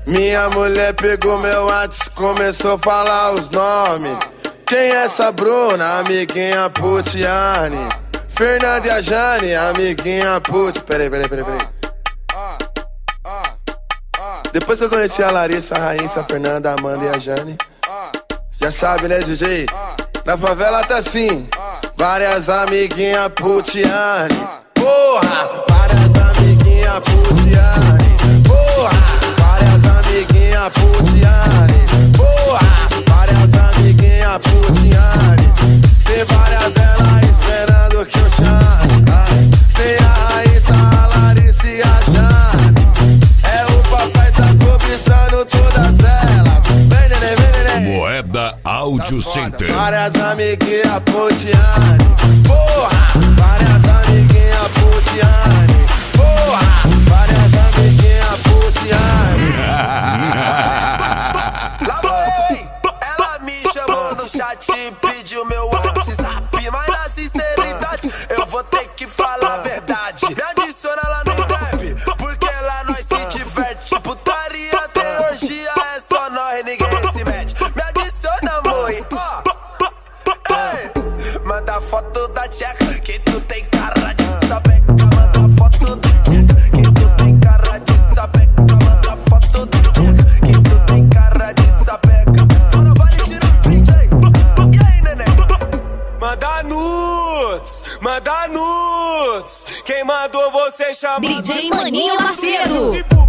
Minha mulher pegou meu WhatsApp, começou a falar os nomes. Quem é essa Bruna? Amiguinha Putiane. Fernanda e a Jane, amiguinha Put. Peraí. Depois que eu conheci a Larissa, a Raíssa, a Fernanda, a Amanda e a Jane, já sabe, né, DJ? Na favela tá assim, várias amiguinha Putiane. Porra, várias amiguinha Putiane. Porra, várias amiguinha Putiane. Porra, várias amiguinha Putiane. Tem várias delas esperando que eu chame. Tem a Raíssa, a Larissa e a Jane. É o papai tá cobiçando todas elas. Vem, neném. Moeda Audio Center. Várias amiguinha Putiane. Porra, várias amiguinha Putiane. Porra, várias amiguinha Putiane. Lá foi, ela me chamou no chat, pediu meu WhatsApp, mas na sinceridade eu vou ter que falar a verdade. Me adiciona lá no rap, porque lá nós se diverte. Putaria até orgia, é só nós, ninguém se mete. Me adiciona, moi, ó. Ei, manda foto da tcheca, que tu tem cara de sapeca. Manda foto da tcheca, que tu tem cara de sapeca. Manda foto da tcheca, que tu tem cara de sapeca. Só não vale tirar print aí. E aí, neném? Manda nudes. Quem mandou você chamar? DJ Maninho Macedo.